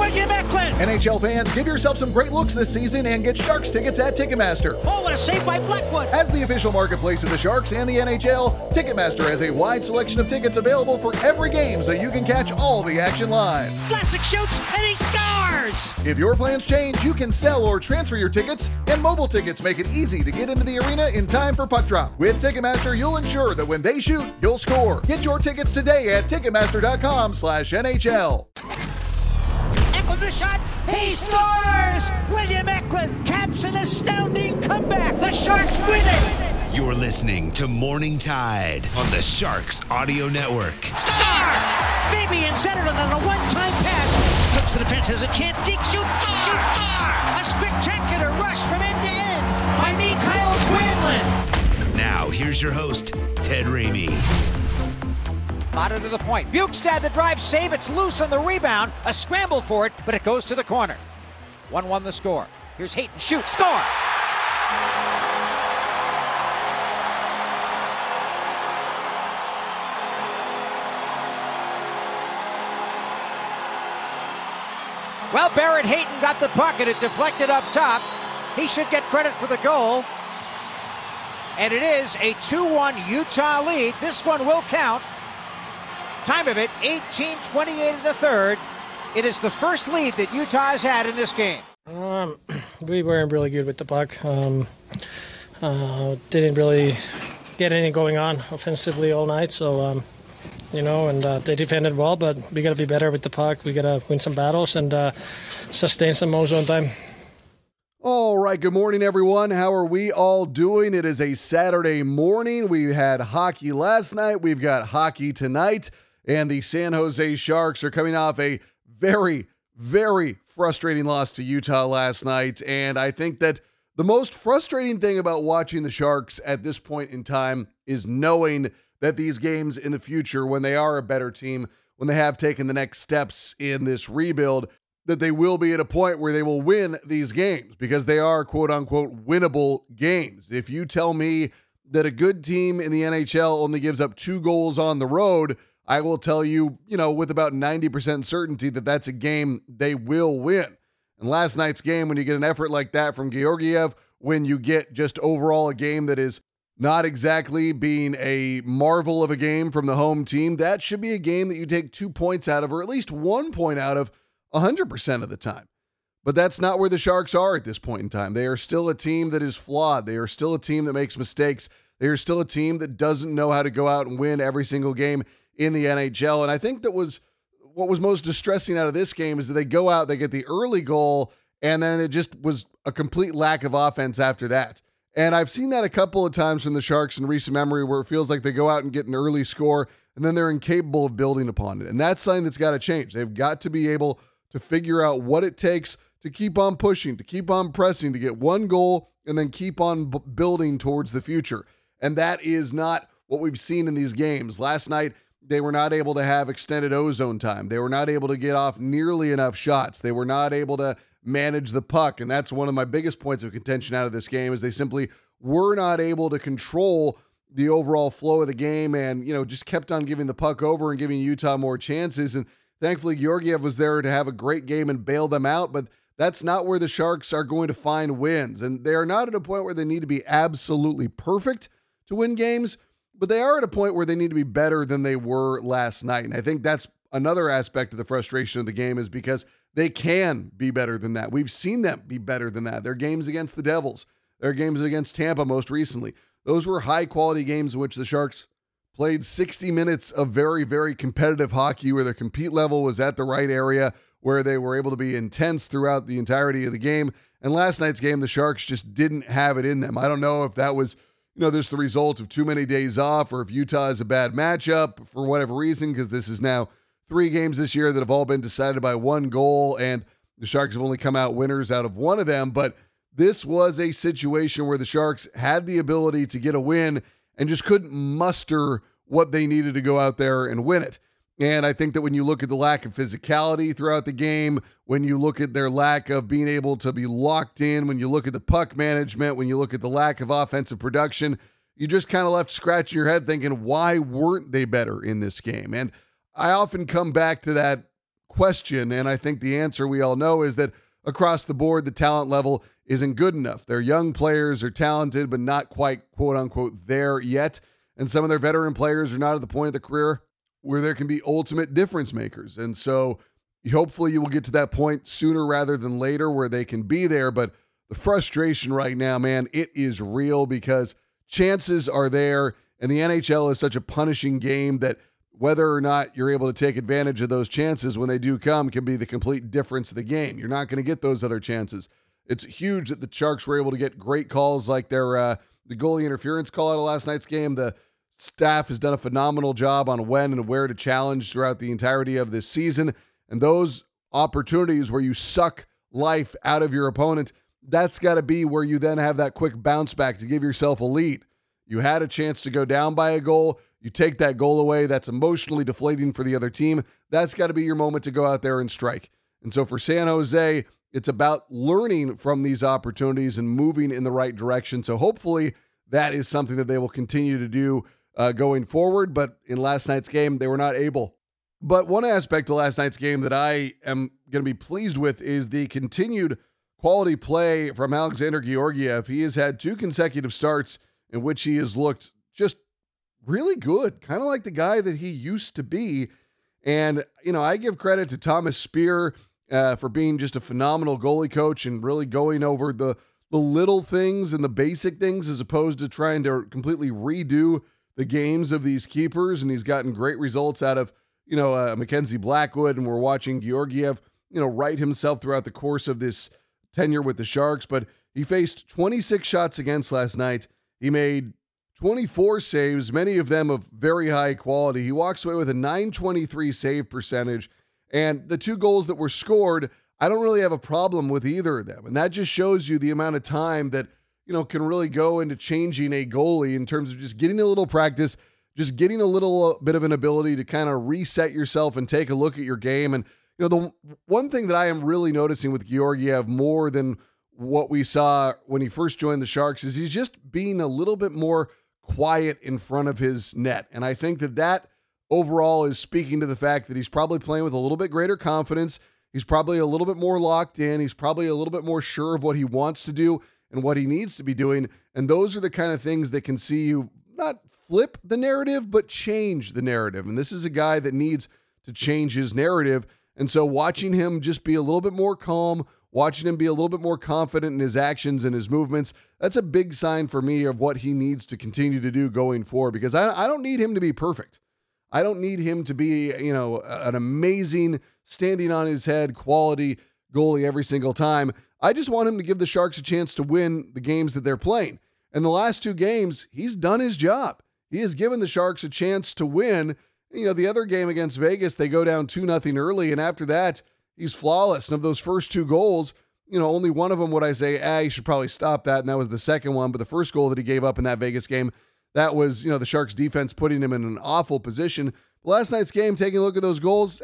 William Eklund. NHL fans, give yourself some great looks this season and get Sharks tickets at Ticketmaster. Oh, what a save by Blackwood. As the official marketplace of the Sharks and the NHL, Ticketmaster has a wide selection of tickets available for every game so you can catch all the action live. Vlasic shoots and he scores. If your plans change, you can sell or transfer your tickets, and mobile tickets make it easy to get into the arena in time for puck drop. With Ticketmaster, you'll ensure that when they shoot, you'll score. Get your tickets today at Ticketmaster.com/NHL. Eklund the shot. He scores. William Eklund caps an astounding comeback. The Sharks win it. You're listening to Morning Tide on the Sharks Audio Network. Star! Fabian centered it on a one-time pass. Looks to the fence, has a chance. Deke shoots, star! A spectacular rush from end to end by Mikael Granlund. Now, here's your host, Ted Ramey. Motta to the point. Bukestad the drive save. It's loose on the rebound. A scramble for it, but it goes to the corner. 1-1 the score. Here's Hayton. Shoot. Score! Well, Barrett Hayton got the puck and it deflected up top. He should get credit for the goal. And it is a 2-1 Utah lead. This one will count. Time of it, 18:28 in the third. It is the first lead that Utah has had in this game. We weren't really good with the puck. Didn't really get anything going on offensively all night. So, they defended well, but we got to be better with the puck. We got to win some battles and sustain some zone time. All right, good morning, everyone. How are we all doing? It is a Saturday morning. We had hockey last night. We've got hockey tonight. And the San Jose Sharks are coming off a very, very frustrating loss to Utah last night. And I think that the most frustrating thing about watching the Sharks at this point in time is knowing that these games in the future, when they are a better team, when they have taken the next steps in this rebuild, that they will be at a point where they will win these games because they are quote unquote winnable games. If you tell me that a good team in the NHL only gives up 2 goals on the road, I will tell you, with about 90% certainty that that's a game they will win. And last night's game, when you get an effort like that from Georgiev, when you get just overall a game that is not exactly being a marvel of a game from the home team, that should be a game that you take 2 points out of, or at least 1 point out of 100% of the time. But that's not where the Sharks are at this point in time. They are still a team that is flawed. They are still a team that makes mistakes. They are still a team that doesn't know how to go out and win every single game in the NHL. And I think what was most distressing out of this game is that they go out, they get the early goal, and then it just was a complete lack of offense after that. And I've seen that a couple of times from the Sharks in recent memory where it feels like they go out and get an early score and then they're incapable of building upon it. And that's something that's got to change. They've got to be able to figure out what it takes to keep on pushing, to keep on pressing, to get one goal and then keep on building towards the future. And that is not what we've seen in these games. Last night, they were not able to have extended ozone time. They were not able to get off nearly enough shots. They were not able to manage the puck. And that's one of my biggest points of contention out of this game is they simply were not able to control the overall flow of the game and, just kept on giving the puck over and giving Utah more chances. And thankfully, Georgiev was there to have a great game and bail them out. But that's not where the Sharks are going to find wins. And they are not at a point where they need to be absolutely perfect to win games, but they are at a point where they need to be better than they were last night. And I think that's another aspect of the frustration of the game is because they can be better than that. We've seen them be better than that. Their games against the Devils, their games against Tampa most recently. Those were high-quality games in which the Sharks played 60 minutes of very, very competitive hockey where their compete level was at the right area, where they were able to be intense throughout the entirety of the game. And last night's game, the Sharks just didn't have it in them. I don't know if that was just the result of too many days off or if Utah is a bad matchup for whatever reason, because this is now 3 games this year that have all been decided by 1 goal, and the Sharks have only come out winners out of 1 of them. But this was a situation where the Sharks had the ability to get a win and just couldn't muster what they needed to go out there and win it. And I think that when you look at the lack of physicality throughout the game, when you look at their lack of being able to be locked in, when you look at the puck management, when you look at the lack of offensive production, you just kind of left scratching your head thinking, why weren't they better in this game? And I often come back to that question. And I think the answer we all know is that across the board, the talent level isn't good enough. Their young players are talented, but not quite, quote unquote, there yet. And some of their veteran players are not at the point of the career where there can be ultimate difference makers. And so hopefully you will get to that point sooner rather than later where they can be there. But the frustration right now, man, it is real because chances are there. And the NHL is such a punishing game that whether or not you're able to take advantage of those chances when they do come can be the complete difference of the game. You're not going to get those other chances. It's huge that the Sharks were able to get great calls like their the goalie interference call out of last night's game. The staff has done a phenomenal job on when and where to challenge throughout the entirety of this season. And those opportunities where you suck life out of your opponent, that's got to be where you then have that quick bounce back to give yourself a lead. You had a chance to go down by a goal. You take that goal away. That's emotionally deflating for the other team. That's got to be your moment to go out there and strike. And so for San Jose, it's about learning from these opportunities and moving in the right direction. So hopefully that is something that they will continue to do going forward. But in last night's game, they were not able. But one aspect of last night's game that I am going to be pleased with is the continued quality play from Alexander Georgiev. He has had 2 consecutive starts in which he has looked just really good, kind of like the guy that he used to be. And, you know, I give credit to Thomas Spear for being just a phenomenal goalie coach and really going over the little things and the basic things as opposed to trying to completely redo the games of these keepers. And he's gotten great results out of, you know, Mackenzie Blackwood, and we're watching Georgiev, you know, right himself throughout the course of this tenure with the Sharks. But he faced 26 shots against last night. He made 24 saves, many of them of very high quality. He walks away with a .923 save percentage. And the 2 goals that were scored, I don't really have a problem with either of them. And that just shows you the amount of time that, you know, can really go into changing a goalie in terms of just getting a little practice, just getting a little bit of an ability to kind of reset yourself and take a look at your game. And, you know, the one thing that I am really noticing with Georgiev more than what we saw when he first joined the Sharks is he's just being a little bit more quiet in front of his net. And I think that overall is speaking to the fact that he's probably playing with a little bit greater confidence. He's probably a little bit more locked in. He's probably a little bit more sure of what he wants to do and what he needs to be doing. And those are the kind of things that can see you not flip the narrative, but change the narrative. And this is a guy that needs to change his narrative. And so watching him just be a little bit more calm, watching him be a little bit more confident in his actions and his movements, that's a big sign for me of what he needs to continue to do going forward, because I don't need him to be perfect. I don't need him to be, you know, an amazing, standing on his head, quality goalie every single time. I just want him to give the Sharks a chance to win the games that they're playing. And the last 2 games, he's done his job. He has given the Sharks a chance to win. You know, the other game against Vegas, they go down 2-0 early, and after that, he's flawless. And of those first 2 goals, you know, only one of them would I say, you should probably stop that, and that was the second one. But the first goal that he gave up in that Vegas game, that was, you know, the Sharks defense putting him in an awful position. Last night's game, taking a look at those goals,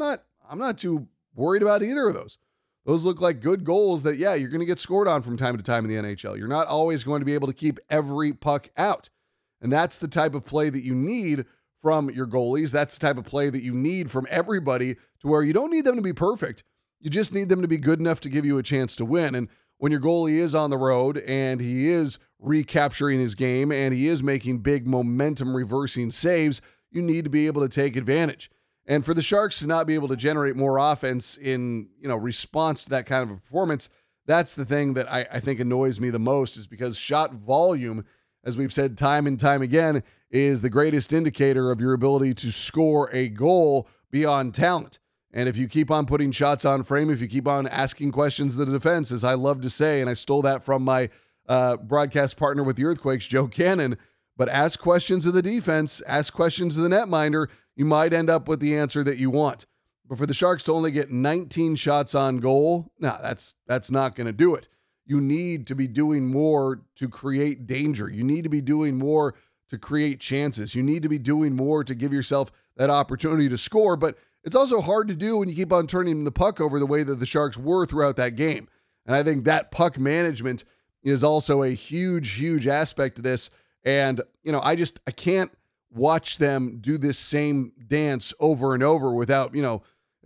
I'm not too worried about either of those. Those look like good goals that, you're going to get scored on from time to time in the NHL. You're not always going to be able to keep every puck out. And that's the type of play that you need from your goalies. That's the type of play that you need from everybody, to where you don't need them to be perfect. You just need them to be good enough to give you a chance to win. And when your goalie is on the road and he is recapturing his game and he is making big momentum reversing saves, you need to be able to take advantage. And for the Sharks to not be able to generate more offense in, you know, response to that kind of a performance, that's the thing that I think annoys me the most, is because shot volume, as we've said time and time again, is the greatest indicator of your ability to score a goal beyond talent. And if you keep on putting shots on frame, if you keep on asking questions of the defense, as I love to say, and I stole that from my broadcast partner with the Earthquakes, Joe Cannon, but ask questions of the defense, ask questions of the netminder, you might end up with the answer that you want. But for the Sharks to only get 19 shots on goal, that's not going to do it. You need to be doing more to create danger. You need to be doing more to create chances. You need to be doing more to give yourself that opportunity to score. But it's also hard to do when you keep on turning the puck over the way that the Sharks were throughout that game. And I think that puck management is also a huge, huge aspect of this. And, you know, I can't watch them do this same dance over and over without, you know,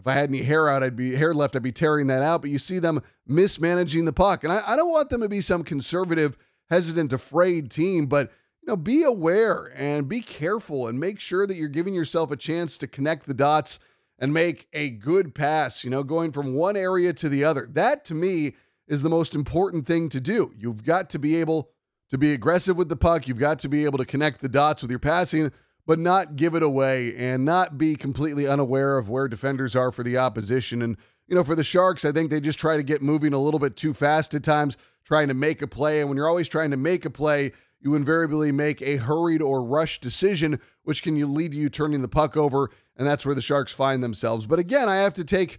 if I had any hair left, I'd be tearing that out. But you see them mismanaging the puck. And I don't want them to be some conservative, hesitant, afraid team, but be aware and be careful and make sure that you're giving yourself a chance to connect the dots and make a good pass, going from one area to the other. That, to me, is the most important thing to do. You've got to be able to be aggressive with the puck. You've got to be able to connect the dots with your passing, but not give it away and not be completely unaware of where defenders are for the opposition. And, for the Sharks, I think they just try to get moving a little bit too fast at times, trying to make a play. And when you're always trying to make a play, you invariably make a hurried or rushed decision, which can lead to you turning the puck over, and that's where the Sharks find themselves. But again, I have to take,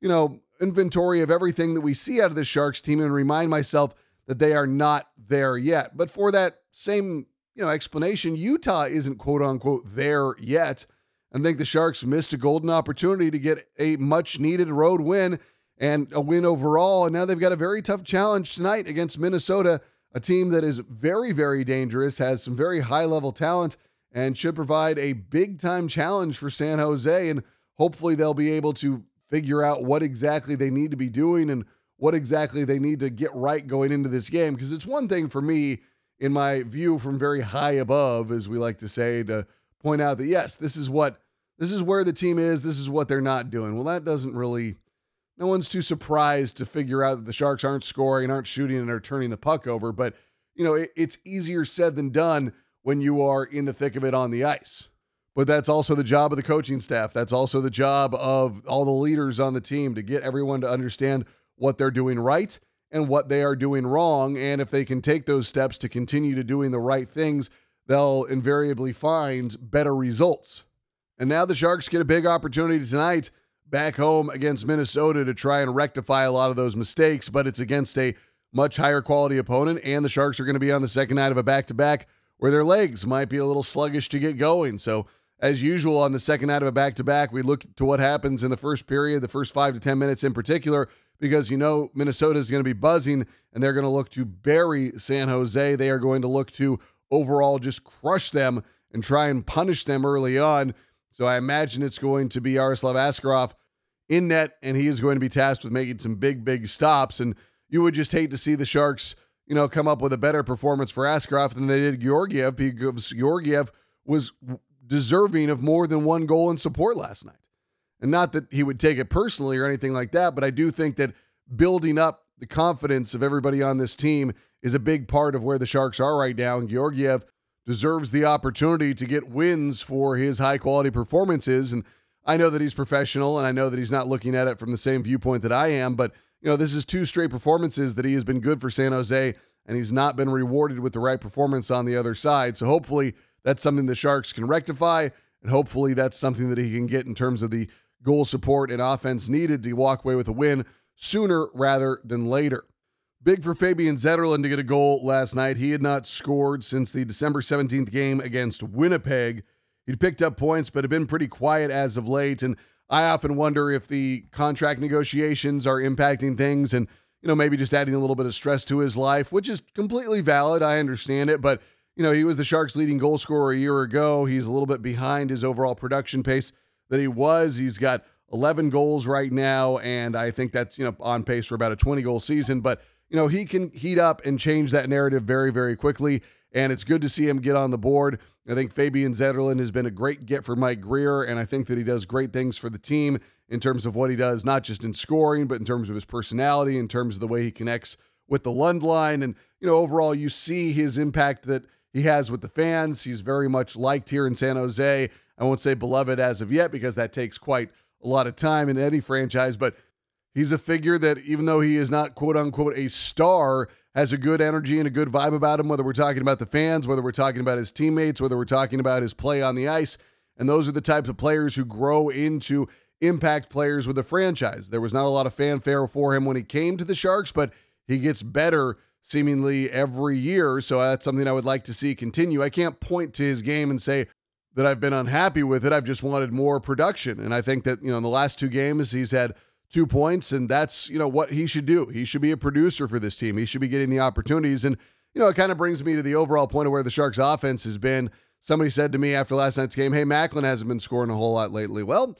inventory of everything that we see out of the Sharks team and remind myself that they are not there yet. But for that same, explanation, Utah isn't quote unquote there yet. I think the Sharks missed a golden opportunity to get a much needed road win and a win overall. And now they've got a very tough challenge tonight against Minnesota, a team that is very, very dangerous, has some very high level talent, and should provide a big time challenge for San Jose. And hopefully they'll be able to figure out what exactly they need to be doing and what exactly they need to get right going into this game. Because it's one thing for me, in my view from very high above, as we like to say, to point out that, yes, this is where the team is. This is what they're not doing. Well, that doesn't really, no one's too surprised to figure out that the Sharks aren't scoring, aren't shooting, and are turning the puck over. But, it's easier said than done when you are in the thick of it on the ice. But that's also the job of the coaching staff. That's also the job of all the leaders on the team, to get everyone to understand what they're doing right and what they are doing wrong. And if they can take those steps to continue to doing the right things, they'll invariably find better results. And now the Sharks get a big opportunity tonight back home against Minnesota to try and rectify a lot of those mistakes, but it's against a much higher quality opponent, and the Sharks are going to be on the second night of a back-to-back where their legs might be a little sluggish to get going. So as usual, on the second night of a back-to-back, we look to what happens in the first period, the first 5 to 10 minutes in particular, because Minnesota is going to be buzzing, and they're going to look to bury San Jose. They are going to look to overall just crush them and try and punish them early on. So I imagine it's going to be Yaroslav Askarov in net, and he is going to be tasked with making some big, big stops. And you would just hate to see the Sharks, come up with a better performance for Askarov than they did Georgiev, because Georgiev was deserving of more than one goal in support last night. And not that he would take it personally or anything like that, but I do think that building up the confidence of everybody on this team is a big part of where the Sharks are right now. And Georgiev deserves the opportunity to get wins for his high-quality performances. And I know that he's professional, and I know that he's not looking at it from the same viewpoint that I am, but this is 2 straight performances that he has been good for San Jose, and he's not been rewarded with the right performance on the other side. So hopefully that's something the Sharks can rectify, and hopefully that's something that he can get in terms of the goal support and offense needed to walk away with a win sooner rather than later. Big for Fabian Zetterlund to get a goal last night. He had not scored since the December 17th game against Winnipeg. He'd picked up points, but had been pretty quiet as of late, and I often wonder if the contract negotiations are impacting things and, maybe just adding a little bit of stress to his life, which is completely valid. I understand it, but he was the Sharks' leading goal scorer a year ago. He's a little bit behind his overall production pace that he was. He's got 11 goals right now, and I think that's, on pace for about a 20-goal season. But, he can heat up and change that narrative very, very quickly, and it's good to see him get on the board. I think Fabian Zetterlund has been a great get for Mike Grier, and I think that he does great things for the team in terms of what he does, not just in scoring, but in terms of his personality, in terms of the way he connects with the Lund line. And, overall, you see his impact that he has with the fans. He's very much liked here in San Jose. I won't say beloved as of yet, because that takes quite a lot of time in any franchise, but he's a figure that, even though he is not quote unquote a star, has a good energy and a good vibe about him, whether we're talking about the fans, whether we're talking about his teammates, whether we're talking about his play on the ice. And those are the types of players who grow into impact players with a franchise. There was not a lot of fanfare for him when he came to the Sharks, but he gets better seemingly every year. So that's something I would like to see continue. I can't point to his game and say that I've been unhappy with it. I've just wanted more production. And I think that, in the last 2 games, he's had 2 points, and that's, what he should do. He should be a producer for this team. He should be getting the opportunities. And, it kind of brings me to the overall point of where the Sharks offense has been. Somebody said to me after last night's game, hey, Macklin hasn't been scoring a whole lot lately. Well,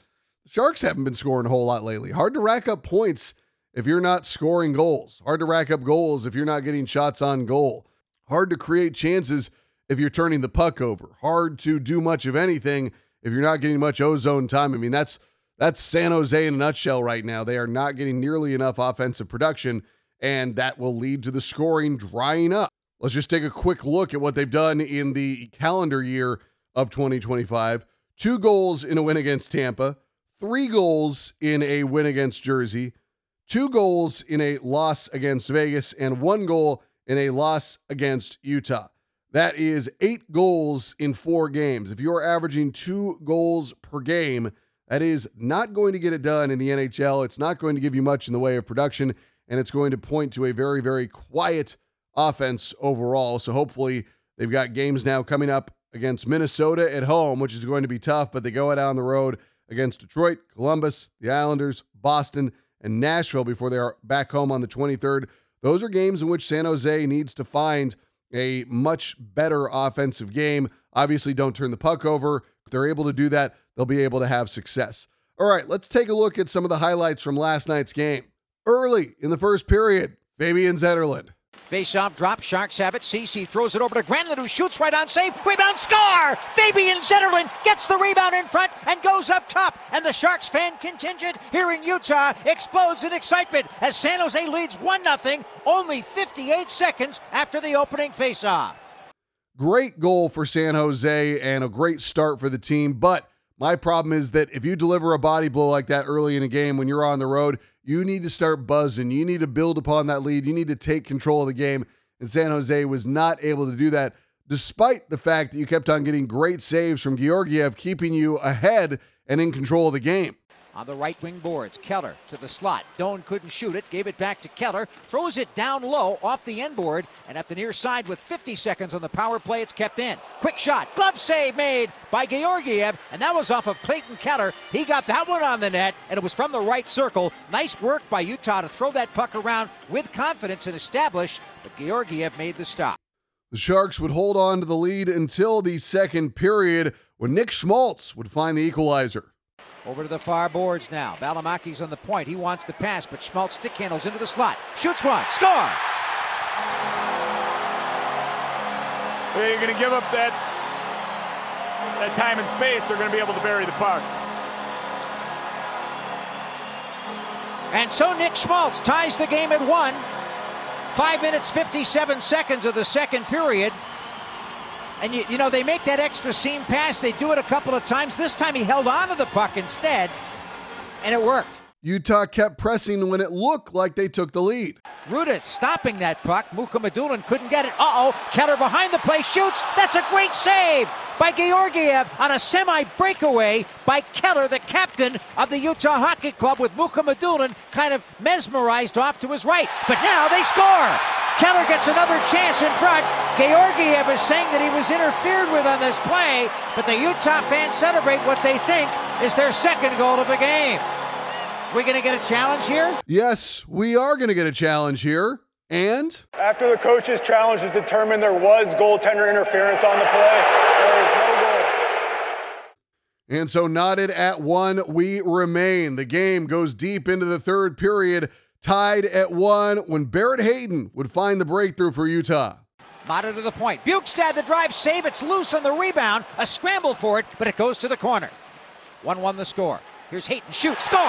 Sharks haven't been scoring a whole lot lately. Hard to rack up points if you're not scoring goals. Hard to rack up goals if you're not getting shots on goal. Hard to create chances if you're turning the puck over. Hard to do much of anything if you're not getting much O-zone time. I mean, that's San Jose in a nutshell right now. They are not getting nearly enough offensive production, and that will lead to the scoring drying up. Let's just take a quick look at what they've done in the calendar year of 2025. 2 goals in a win against Tampa, 3 goals in a win against Jersey, 2 goals in a loss against Vegas, and 1 goal in a loss against Utah. That is 8 goals in 4 games. If you're averaging 2 goals per game, that is not going to get it done in the NHL. It's not going to give you much in the way of production, and it's going to point to a very, very quiet offense overall. So hopefully they've got games now coming up against Minnesota at home, which is going to be tough, but they go down the road against Detroit, Columbus, the Islanders, Boston, and Nashville before they are back home on the 23rd. Those are games in which San Jose needs to find a much better offensive game. Obviously, don't turn the puck over. If they're able to do that, they'll be able to have success. All right, let's take a look at some of the highlights from last night's game. Early in the first period, Fabian Zetterlund. Face-off drop, Sharks have it. Ceci throws it over to Granlund, who shoots right on save. Rebound, score! Fabian Zetterlund gets the rebound in front and goes up top. And the Sharks fan contingent here in Utah explodes in excitement as San Jose leads 1-0, only 58 seconds after the opening face-off. Great goal for San Jose and a great start for the team, but my problem is that if you deliver a body blow like that early in a game when you're on the road, you need to start buzzing. You need to build upon that lead. You need to take control of the game. And San Jose was not able to do that, despite the fact that you kept on getting great saves from Georgiev, keeping you ahead and in control of the game. On the right wing boards, Keller to the slot. Doan couldn't shoot it, gave it back to Keller, throws it down low off the end board, and at the near side with 50 seconds on the power play, it's kept in. Quick shot, glove save made by Georgiev, and that was off of Clayton Keller. He got that one on the net, and it was from the right circle. Nice work by Utah to throw that puck around with confidence and establish, but Georgiev made the stop. The Sharks would hold on to the lead until the second period when Nick Schmaltz would find the equalizer. Over to the far boards now. Valimaki's on the point. He wants the pass, but Schmaltz stick handles into the slot. Shoots one. Score! Well, you're going to give up that time and space. They're going to be able to bury the puck. And so Nick Schmaltz ties the game at 1. 5 minutes, 57 seconds of the second period. And, you know, they make that extra seam pass. They do it a couple of times. This time he held on to the puck instead, and it worked. Utah kept pressing when it looked like they took the lead. Rudis stopping that puck. Mukhamadullin couldn't get it. Keller behind the play shoots. That's a great save by Georgiev on a semi-breakaway by Keller, the captain of the Utah Hockey Club, with Mukhamadullin kind of mesmerized off to his right. But now they score. Keller gets another chance in front. Georgiev is saying that he was interfered with on this play, but the Utah fans celebrate what they think is their second goal of the game. We going to get a challenge here? Yes, we are going to get a challenge here. And After the coach's challenge was determined there was goaltender interference on the play, there is no goal. And so knotted at 1, we remain. The game goes deep into the third period, tied at 1 when Barrett Hayton would find the breakthrough for Utah. Mata to the point. Bukestad the drive save. It's loose on the rebound. A scramble for it, but it goes to the corner. 1-1 the score. Here's Hayton. Shoot. Score!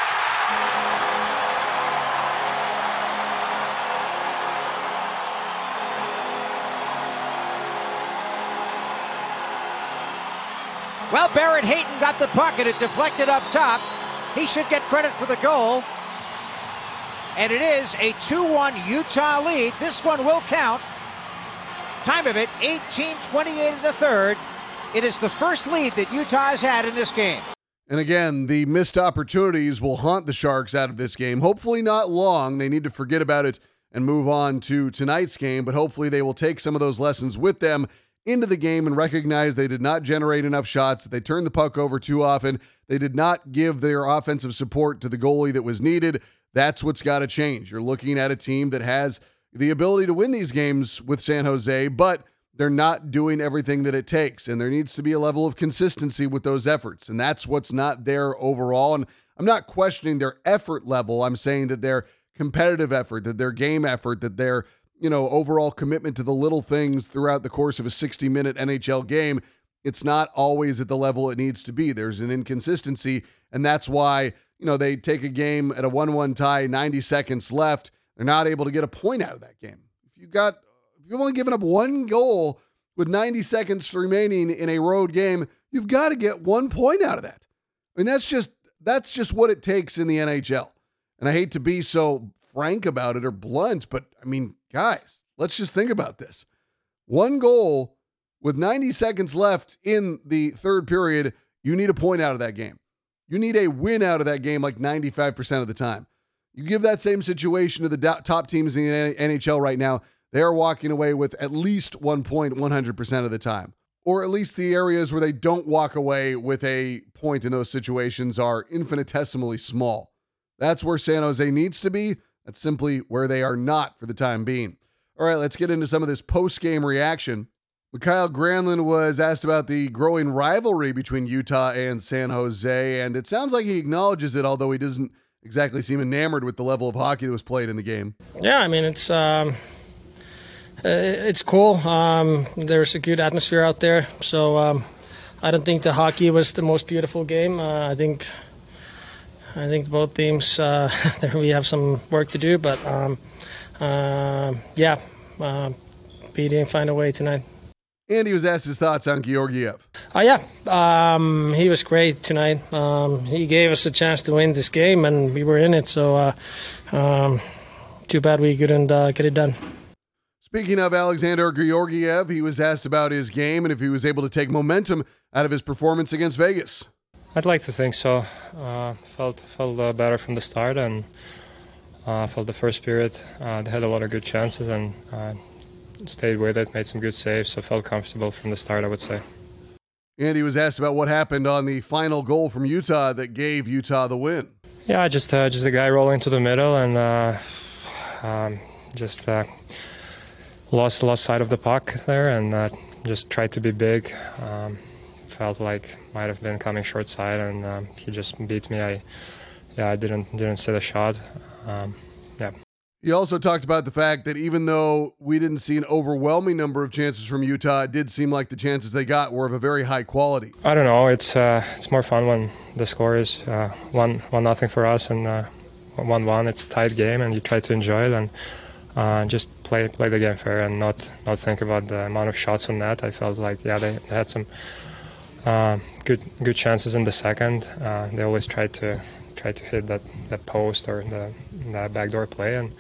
Well, Barrett Hayton got the puck and it deflected up top. He should get credit for the goal. And it is a 2-1 Utah lead. This one will count. Time of it, 18:28 of the third. It is the first lead that Utah has had in this game. And again, the missed opportunities will haunt the Sharks out of this game. Hopefully not long. They need to forget about it and move on to tonight's game, but hopefully they will take some of those lessons with them into the game and recognize they did not generate enough shots. They turned the puck over too often. They did not give their offensive support to the goalie that was needed. That's what's got to change. You're looking at a team that has the ability to win these games with San Jose, but they're not doing everything that it takes, and there needs to be a level of consistency with those efforts, and that's what's not there overall. And I'm not questioning their effort level. I'm saying that their competitive effort, that their game effort, that their overall commitment to the little things throughout the course of a 60-minute NHL game, it's not always at the level it needs to be. There's an inconsistency, and that's why they take a game at a 1-1 tie, 90 seconds left. They're not able to get a point out of that game. If you've only given up one goal with 90 seconds remaining in a road game, you've got to get 1 point out of that. I mean, that's just what it takes in the NHL. And I hate to be so frank about it or blunt, but I mean, guys, let's just think about this. One goal with 90 seconds left in the third period, you need a point out of that game. You need a win out of that game like 95% of the time. You give that same situation to the top teams in the NHL right now, they are walking away with at least 1 point 100% of the time. Or at least the areas where they don't walk away with a point in those situations are infinitesimally small. That's where San Jose needs to be. That's simply where they are not for the time being. All right, let's get into some of this post-game reaction. Mikael Granlund was asked about the growing rivalry between Utah and San Jose, and it sounds like he acknowledges it, although he doesn't exactly seem enamored with the level of hockey that was played in the game. Yeah, I mean, it's cool. There's a good atmosphere out there, so I don't think the hockey was the most beautiful game. I think both teams we have some work to do, but we didn't find a way tonight. And he was asked his thoughts on Georgiev. He was great tonight. He gave us a chance to win this game, and we were in it. So too bad we couldn't get it done. Speaking of Alexander Georgiev, he was asked about his game and if he was able to take momentum out of his performance against Vegas. I'd like to think so. Felt better from the start, and felt the first period. They had a lot of good chances and stayed with it, made some good saves, so felt comfortable from the start, I would say. And he was asked about what happened on the final goal from Utah that gave Utah the win. Yeah, just a guy rolling to the middle and lost sight of the puck there and just tried to be big. Felt like might have been coming short side, and he just beat me. I didn't see the shot. He also talked about the fact that even though we didn't see an overwhelming number of chances from Utah, it did seem like the chances they got were of a very high quality. I don't know. It's more fun when the score is 1-0 for us and 1-1. It's a tight game, and you try to enjoy it and just play the game fair and not think about the amount of shots on net. I felt like they had some good chances in the second. They always try to hit that post or the backdoor play, and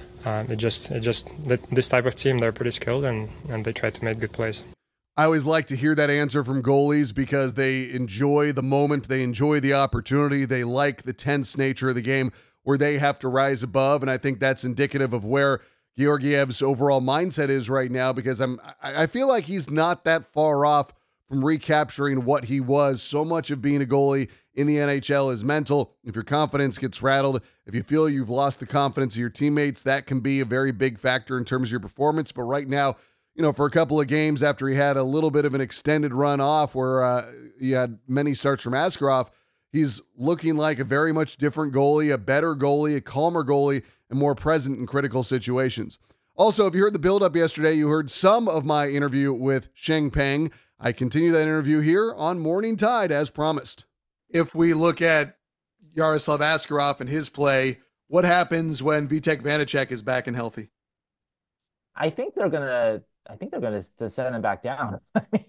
this type of team, they're pretty skilled and they try to make good plays. I always like to hear that answer from goalies because they enjoy the moment, they enjoy the opportunity, they like the tense nature of the game where they have to rise above, and I think that's indicative of where Georgiev's overall mindset is right now, because I feel like he's not that far off from recapturing what he was. So much of being a goalie in the NHL is mental. If your confidence gets rattled, if you feel you've lost the confidence of your teammates, that can be a very big factor in terms of your performance. But right now, for a couple of games after he had a little bit of an extended run off where he had many starts from Askarov, he's looking like a very much different goalie, a better goalie, a calmer goalie, and more present in critical situations. Also, if you heard the build-up yesterday, you heard some of my interview with Sheng Peng. I continue that interview here on Morning Tide as promised. If we look at Yaroslav Askarov and his play, what happens when Vitek Vanacek is back and healthy? I think they're gonna send him back down.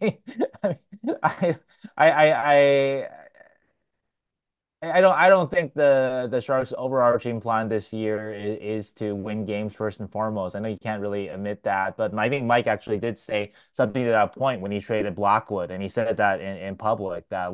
I don't think the Sharks' overarching plan this year is to win games first and foremost. I know you can't really admit that, but I think Mike actually did say something to that point when he traded Blackwood, and he said that in public that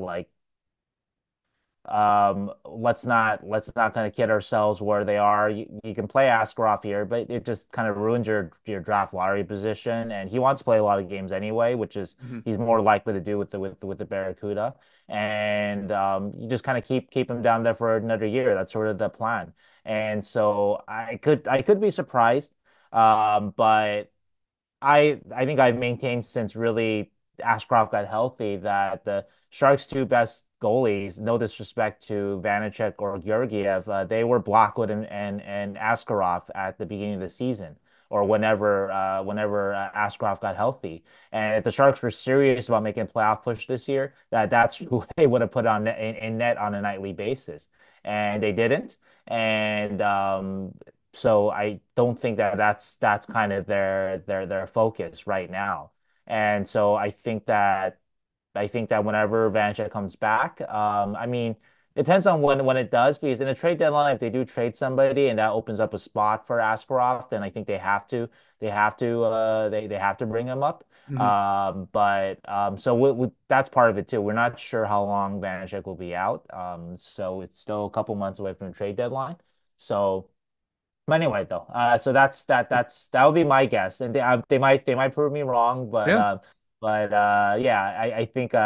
let's not kind of kid ourselves where they are. You can play Askarov here, but it just kind of ruins your draft lottery position. And he wants to play a lot of games anyway, which is he's more likely to do with the Barracuda. And you just kind of keep him down there for another year. That's sort of the plan. And so I could be surprised, but I think I've maintained since really Askarov got healthy that the Sharks' two best goalies, no disrespect to Vanacek or Georgiev, they were Blackwood and Askarov at the beginning of the season, or whenever Askarov got healthy. And if the Sharks were serious about making a playoff push this year, that's who they would have put on in net on a nightly basis, and they didn't. And so I don't think that that's kind of their focus right now. And so I think that whenever Vanacek comes back, I mean, it depends on when it does, because in a trade deadline, if they do trade somebody and that opens up a spot for Askarov, then I think they have to bring him up. Mhm. But so that's part of it too. We're not sure how long Vanacek will be out. So it's still a couple months away from the trade deadline. So. But anyway, though, so that would be my guess, and they might prove me wrong, but Yeah. yeah, I think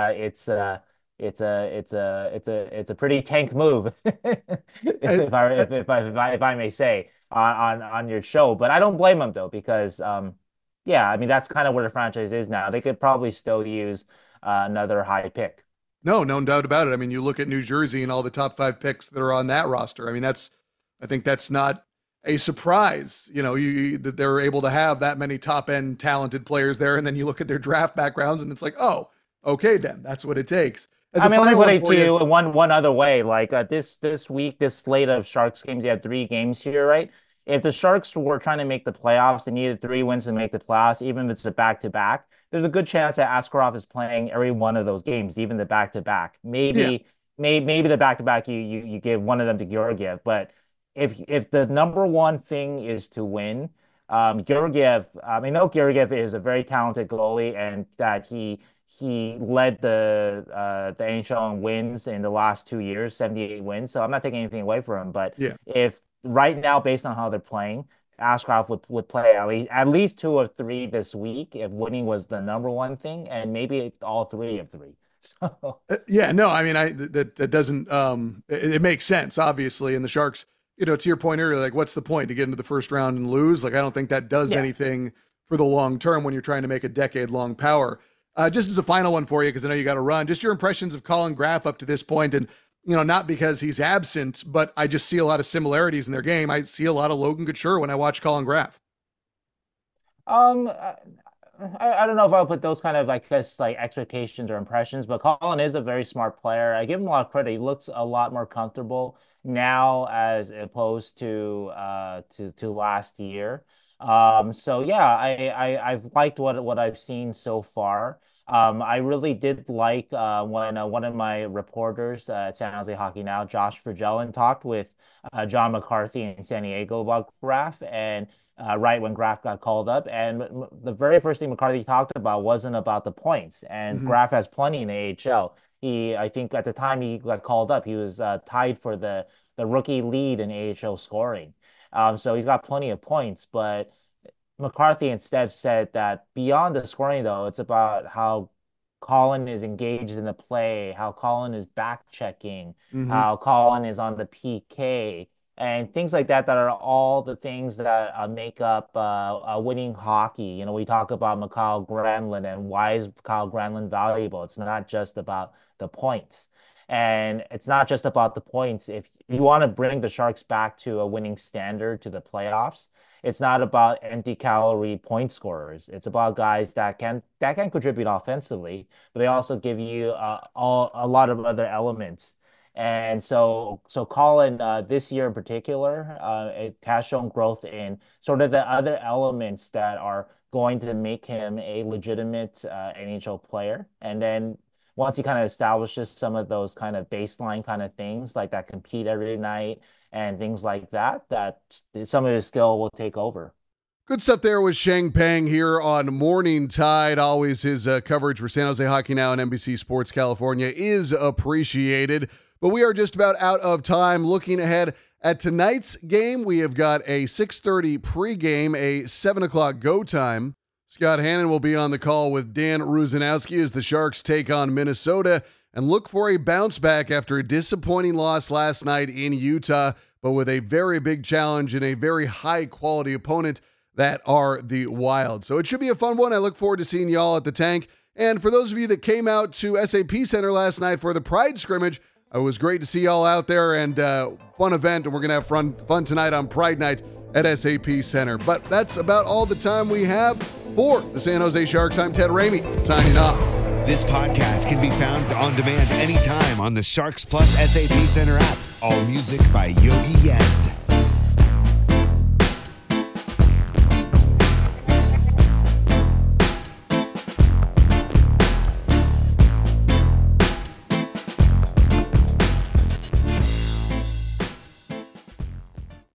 it's a pretty tank move, I, I, if I may say on your show. But I don't blame them though, because yeah, I mean that's kind of where the franchise is now. They could probably still use another high pick. no, no doubt about it. I mean, you look at New Jersey and all the top 5 picks that are on that roster. I mean, I think that's not a surprise, that they're able to have that many top end talented players there. And then you look at their draft backgrounds and it's like, oh, okay, then that's what it takes. As I a mean, let me final put one it for to you, you in one other way. Like this week, this slate of Sharks games, you have 3 games here, right? If the Sharks were trying to make the playoffs, they needed 3 wins to make the playoffs, even if it's a back-to-back. There's a good chance that Askarov is playing every one of those games, even the back-to-back. yeah, Maybe the back-to-back you give one of them to Georgiev, but if the number one thing is to win, Georgiev, I know Georgiev is a very talented goalie, and that he led the NHL in wins in the last 2 years, 78 wins. So I'm not taking anything away from him. But yeah. if right now, based on how they're playing, Ashcroft would play at least 2 of 3 this week if winning was the number one thing, and maybe all 3 of 3. So Yeah, no, I mean, that doesn't, it makes sense, obviously. And the Sharks, to your point earlier, like, what's the point to get into the first round and lose? Like, I don't think that does yeah. anything for the long term when you're trying to make a decade long power. Just as a final one for you, because I know you got to run, just your impressions of Colin Graf up to this point, and not because he's absent, but I just see a lot of similarities in their game. I see a lot of Logan Couture when I watch Colin Graf. Um, I don't know if I'll put those kind of, I guess, like expectations or impressions, but Colin is a very smart player. I give him a lot of credit. He looks a lot more comfortable now as opposed to last year. So yeah, I've liked what I've seen so far. I really did like when one of my reporters at San Jose Hockey Now, Josh Fragellin, talked with John McCarthy in San Diego about Graf, and right when Graf got called up. And the very first thing McCarthy talked about wasn't about the points. And Mm-hmm. Graf has plenty in the AHL. I think at the time he got called up, he was tied for the rookie lead in AHL scoring. So he's got plenty of points. But McCarthy instead said that beyond the scoring, though, it's about how Colin is engaged in the play, how Colin is back checking, Mm-hmm. how Colin is on the PK, and things like that, that are all the things that make up winning hockey. We talk about Mikhail Granlund and why is Mikhail Granlund valuable. It's not just about the points. And it's not just about the points. If you want to bring the Sharks back to a winning standard to the playoffs, it's not about empty calorie point scorers. It's about guys that can contribute offensively, but they also give you a lot of other elements. And so Colin, this year in particular, it has shown growth in sort of the other elements that are going to make him a legitimate NHL player. And then once he kind of establishes some of those kind of baseline kind of things, like that compete every night and things like that, that some of his skill will take over. Good stuff there with Sheng Peng here on Morning Tide. Always his coverage for San Jose Hockey Now and NBC Sports California is appreciated. But we are just about out of time. Looking ahead at tonight's game, we have got a 6:30 pregame, a 7 o'clock go time. Scott Hannon will be on the call with Dan Rusanowski as the Sharks take on Minnesota and look for a bounce back after a disappointing loss last night in Utah, but with a very big challenge and a very high quality opponent. that are the Wild. So it should be a fun one. I look forward to seeing y'all at the Tank. And for those of you that came out to SAP Center last night for the Pride scrimmage, it was great to see y'all out there, and fun event, and we're going to have fun tonight on Pride Night at SAP Center. But that's about all the time we have for the San Jose Sharks. I'm Ted Ramey, signing off. This podcast can be found on demand anytime on the Sharks Plus SAP Center app. All music by Yogi Yen.